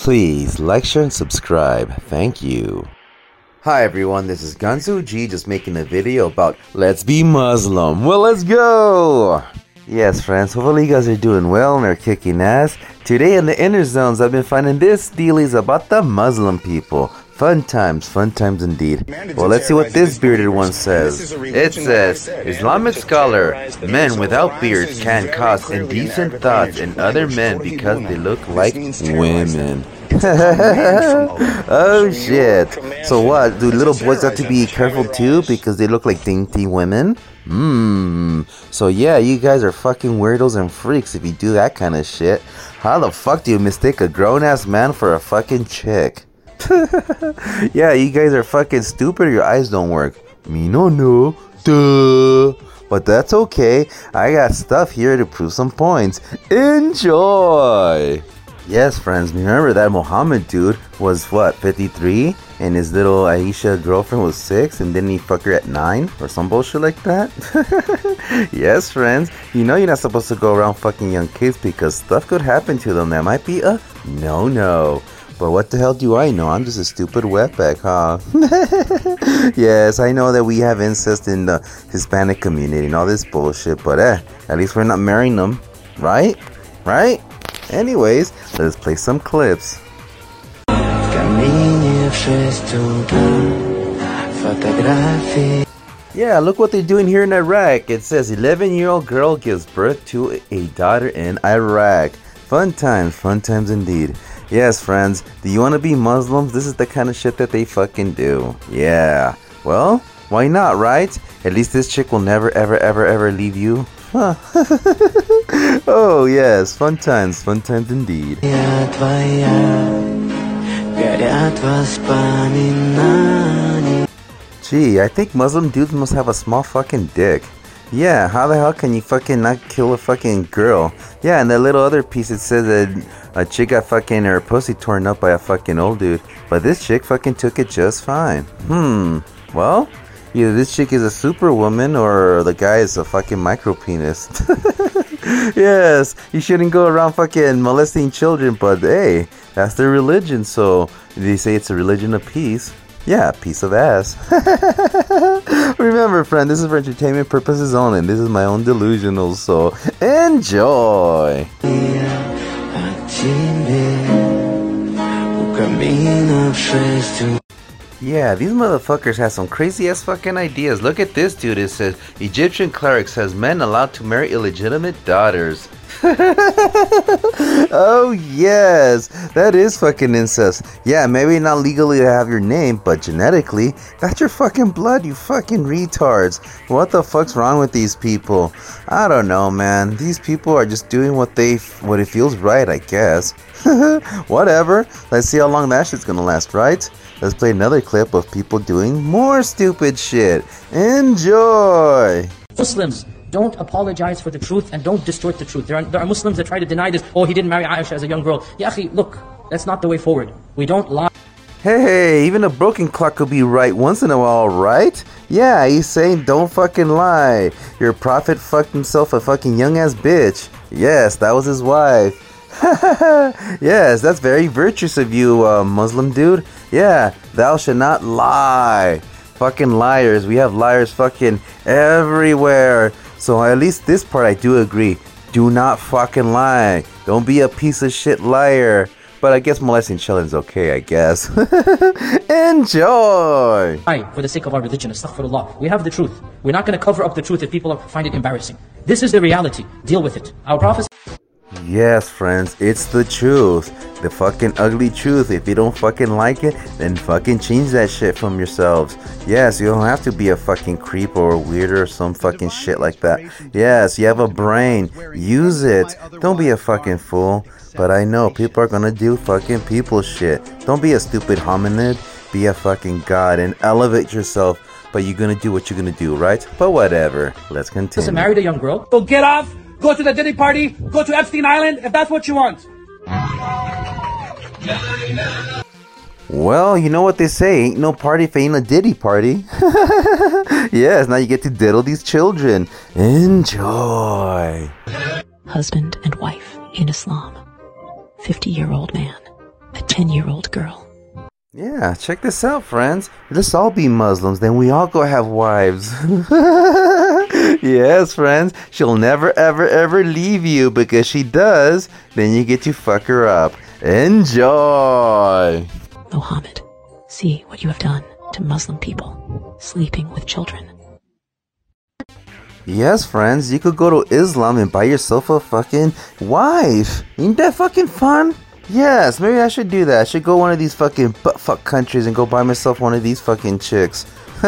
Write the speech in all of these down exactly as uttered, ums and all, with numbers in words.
Please like, share, and subscribe. Thank you. Hi everyone, this is Gunzu G just making a video about Let's Be Muslim. Well, let's go! Yes friends, hopefully you guys are doing well and are kicking ass. Today in the inner zones, I've been finding this dealies about the Muslim people. Fun times, fun times indeed. Well, let's see what this bearded one says. It says, Islamic scholar, men without beards can cause indecent thoughts in other men because they look like women. Oh shit. So what, do little boys have to be careful too because they look like dainty women? Mmm. So yeah, you guys are fucking weirdos and freaks if you do that kind of shit. How the fuck do you mistake a grown-ass man for a fucking chick? Yeah, you guys are fucking stupid or your eyes don't work. Me no no. Duh. But that's okay. I got stuff here to prove some points. Enjoy! Yes, friends, remember that Muhammad dude was what, fifty-three? And his little Aisha girlfriend was six, and didn't he fuck her at nine? Or some bullshit like that? Yes, friends, you know you're not supposed to go around fucking young kids because stuff could happen to them that might be a no-no. But what the hell do I know? I'm just a stupid wetback, huh? Yes, I know that we have incest in the Hispanic community and all this bullshit, but eh, at least we're not marrying them, right? Right? Anyways, let's play some clips. Yeah, look what they're doing here in Iraq. It says eleven-year-old girl gives birth to a daughter in Iraq. Fun times, fun times indeed. Yes, friends, do you want to be Muslims? This is the kind of shit that they fucking do. Yeah. Well, why not, right? At least this chick will never, ever, ever, ever leave you. Huh. Oh, yes. Fun times. Fun times indeed. Gee, I think Muslim dudes must have a small fucking dick. Yeah, how the hell can you fucking not kill a fucking girl? Yeah, and that little other piece, it says that a chick got fucking her pussy torn up by a fucking old dude. But this chick fucking took it just fine. Hmm, well, either this chick is a superwoman or the guy is a fucking micro penis. Yes, you shouldn't go around fucking molesting children, but hey, that's their religion, so they say it's a religion of peace. Yeah, piece of ass. Remember, friend, this is for entertainment purposes only, and this is my own delusional, so enjoy! Yeah, these motherfuckers have some crazy ass fucking ideas. Look at this dude. It says, Egyptian cleric says men allowed to marry illegitimate daughters. Oh yes, that is fucking incest. Yeah, maybe not legally to have your name, but genetically, that's your fucking blood, you fucking retards. What the fuck's wrong with these people? I don't know, man. These people are just doing what they, what it feels right, I guess. Whatever. Let's see how long that shit's gonna last, right? Let's play another clip of people doing more stupid shit. Enjoy! Muslims, don't apologize for the truth and don't distort the truth. There are, there are Muslims that try to deny this. Oh, he didn't marry Aisha as a young girl. Ya akhi, look, that's not the way forward. We don't lie. Hey, even a broken clock could be right once in a while, right? Yeah, he's saying don't fucking lie. Your prophet fucked himself a fucking young ass bitch. Yes, that was his wife. Yes, that's very virtuous of you, uh, Muslim dude. Yeah, thou shalt not lie. Fucking liars. We have liars fucking everywhere. So at least this part I do agree. Do not fucking lie. Don't be a piece of shit liar. But I guess molesting children's okay, I guess. Enjoy! Lie for the sake of our religion, astaghfirullah. We have the truth. We're not going to cover up the truth if people find it embarrassing. This is the reality. Deal with it. Our prophet... Yes, friends, it's the truth. The fucking ugly truth. If you don't fucking like it, then fucking change that shit from yourselves. Yes, you don't have to be a fucking creep or a weirdo or some fucking shit like that. Yes, you have a brain. Use it. Don't be a fucking fool. But I know people are gonna do fucking people shit. Don't be a stupid hominid. Be a fucking god and elevate yourself. But you're gonna do what you're gonna do, right? But whatever. Let's continue. Listen, married a young girl. So get off. Go to the Diddy party, go to Epstein Island, if that's what you want. Well, you know what they say, ain't no party if ain't a Diddy party. Yes, now you get to diddle these children. Enjoy. Husband and wife in Islam. fifty-year-old man. A ten-year-old girl. Yeah, check this out, friends. Let's all be Muslims, then we all go have wives. Yes, friends. She'll never, ever, ever leave you, because she does, then you get to fuck her up. Enjoy! Mohammed, see what you have done to Muslim people, sleeping with children. Yes, friends, you could go to Islam and buy yourself a fucking wife. Ain't that fucking fun? Yes, maybe I should do that. I should go one of these fucking butt-fuck countries and go buy myself one of these fucking chicks.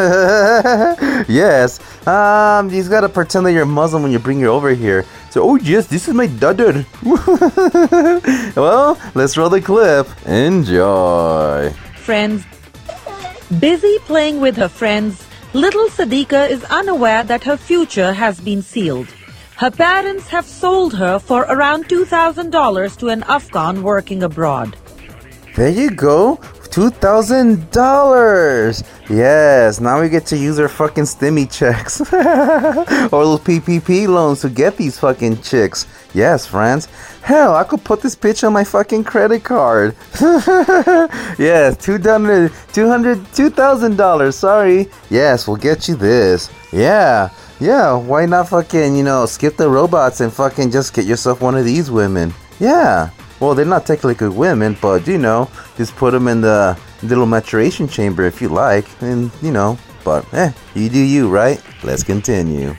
Yes, um, you just gotta pretend that you're Muslim when you bring her over here. So, oh yes, this is my daughter. Well, let's roll the clip. Enjoy. Friends. Busy playing with her friends, little Sadiqa is unaware that her future has been sealed. Her parents have sold her for around two thousand dollars to an Afghan working abroad. There you go. two thousand dollars. Yes, now we get to use our fucking stimmy checks. Or those P P P loans to get these fucking chicks. Yes, friends. Hell, I could put this bitch on my fucking credit card. Yes, two hundred, two hundred, two thousand dollars. Sorry. Yes, we'll get you this. Yeah. Yeah, why not fucking, you know, skip the robots and fucking just get yourself one of these women? Yeah. Well, they're not technically women, but, you know, just put them in the little maturation chamber if you like. And, you know, but, eh, you do you, right? Let's continue.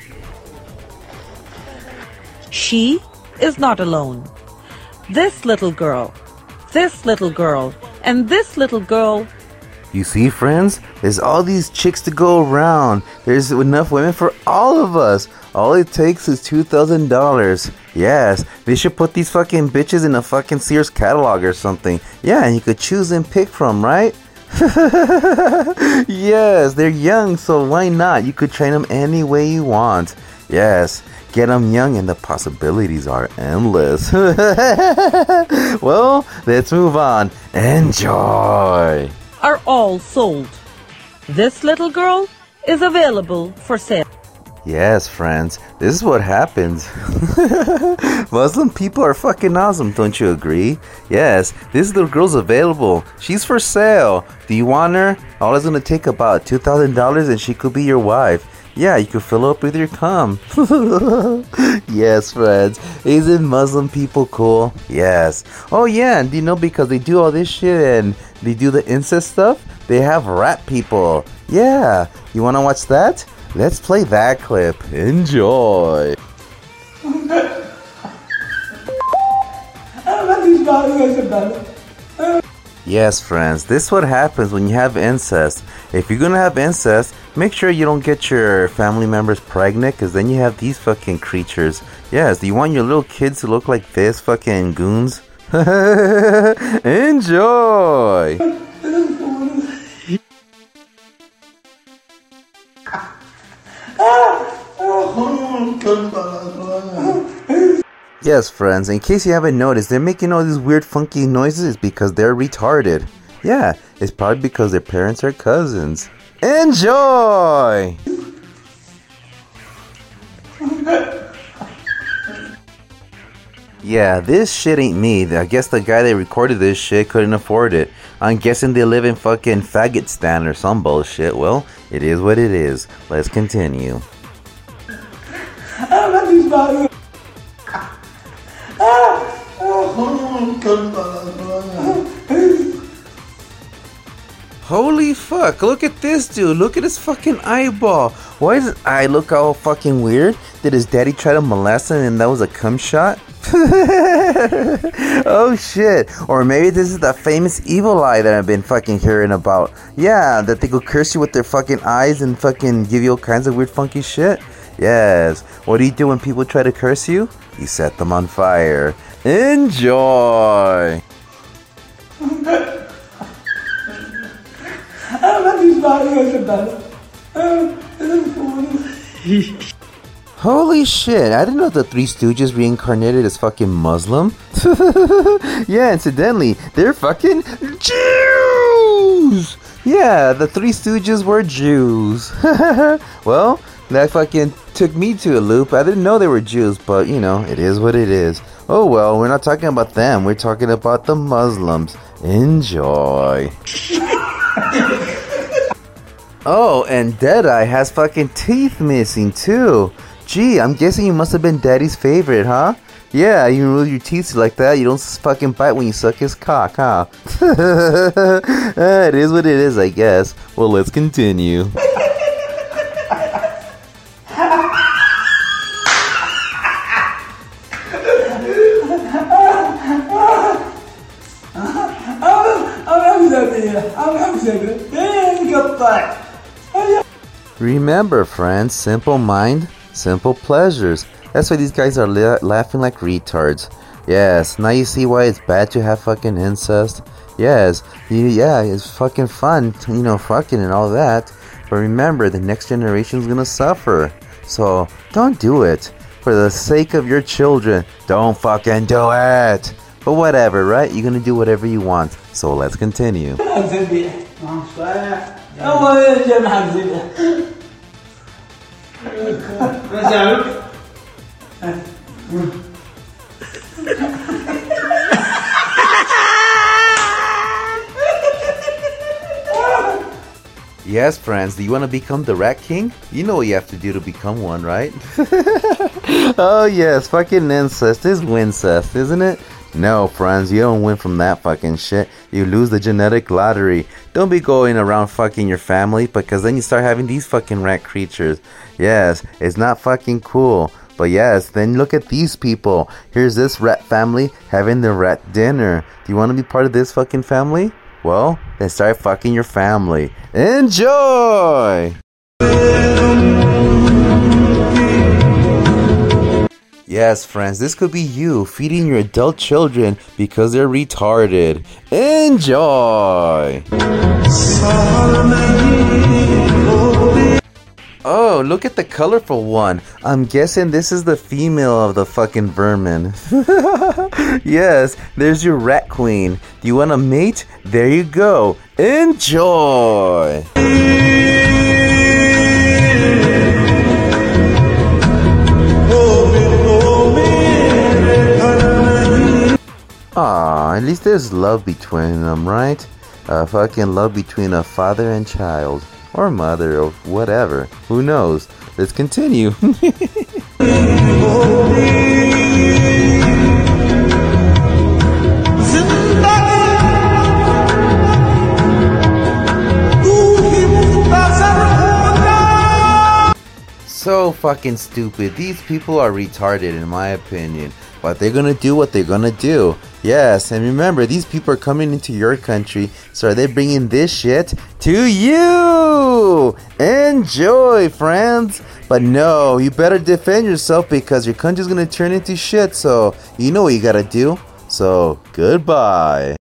She is not alone. This little girl, this little girl, and this little girl. You see, friends? There's all these chicks to go around. There's enough women for all of us. All it takes is two thousand dollars. Yes, they should put these fucking bitches in a fucking Sears catalog or something. Yeah, and you could choose and pick from, right? Yes, they're young, so why not? You could train them any way you want. Yes, get them young and the possibilities are endless. Well, let's move on. Enjoy! Are all sold. This little girl is available for sale. Yes, friends, this is what happens. Muslim people are fucking awesome, don't you agree? Yes, this little girl's available. She's for sale. Do you want her? All it's gonna take about two thousand dollars and she could be your wife. Yeah, you could fill up with your cum. Yes, friends. Isn't Muslim people cool? Yes. Oh yeah, and you know, because they do all this shit and they do the incest stuff, they have rat people. Yeah. You wanna watch that? Let's play that clip. Enjoy. Yes, friends, this is what happens when you have incest. If you're gonna have incest, make sure you don't get your family members pregnant, because then you have these fucking creatures. Yes, do you want your little kids to look like this fucking goons? Enjoy! Yes, friends, in case you haven't noticed, they're making all these weird funky noises because they're retarded. Yeah, it's probably because their parents are cousins. Enjoy! Yeah, this shit ain't me. I guess the guy that recorded this shit couldn't afford it. I'm guessing they live in fucking Faggotstan or some bullshit. Well, it is what it is. Let's continue. Holy fuck, look at this dude. Look at his fucking eyeball. Why does his eye look all fucking weird? Did his daddy try to molest him and that was a cum shot? Oh shit. Or maybe this is the famous evil eye that I've been fucking hearing about. Yeah, that they could curse you with their fucking eyes and fucking give you all kinds of weird funky shit. Yes. What do you do when people try to curse you? You set them on fire. Enjoy! Holy shit, I didn't know the Three Stooges reincarnated as fucking Muslim. Yeah, incidentally, they're fucking Jews! Yeah, the Three Stooges were Jews. Well, that fucking took me to a loop. I didn't know they were Jews, but you know, it is what it is. Oh well, we're not talking about them. We're talking about the Muslims. Enjoy. Oh, and Deadeye has fucking teeth missing too. Gee, I'm guessing you must have been Daddy's favorite, huh? Yeah, you rule your teeth like that. You don't fucking bite when you suck his cock, huh? It is what it is, I guess. Well, let's continue. Remember, friends, simple mind, simple pleasures. That's why these guys are la- laughing like retards. Yes, now you see why it's bad to have fucking incest. Yes, you, yeah, it's fucking fun, to, you know, fucking and all that. But remember, the next generation's gonna suffer. So, don't do it. For the sake of your children, don't fucking do it. But whatever, right? You're gonna do whatever you want. So let's continue. Yes, friends, do you want to become the Rat King? You know what you have to do to become one, right? Oh yes, fucking incest is wincest, isn't it? No, friends, you don't win from that fucking shit. You lose the genetic lottery. Don't be going around fucking your family, because then you start having these fucking rat creatures. Yes, it's not fucking cool. But yes, then look at these people. Here's this rat family having the rat dinner. Do you want to be part of this fucking family? Well, then start fucking your family. Enjoy! Yes, friends, this could be you feeding your adult children because they're retarded. Enjoy! Oh, look at the colorful one. I'm guessing this is the female of the fucking vermin. Yes, there's your rat queen. Do you want a mate? There you go. Enjoy! Aw, at least there's love between them, right? Uh, fucking love between a father and child. Or mother, or whatever. Who knows? Let's continue. So fucking stupid. These people are retarded in my opinion. But they're gonna do what they're gonna do. Yes, and remember, these people are coming into your country, so are they bringing this shit to you? Enjoy, friends! But no, you better defend yourself because your country's gonna turn into shit, so you know what you gotta do. So, goodbye.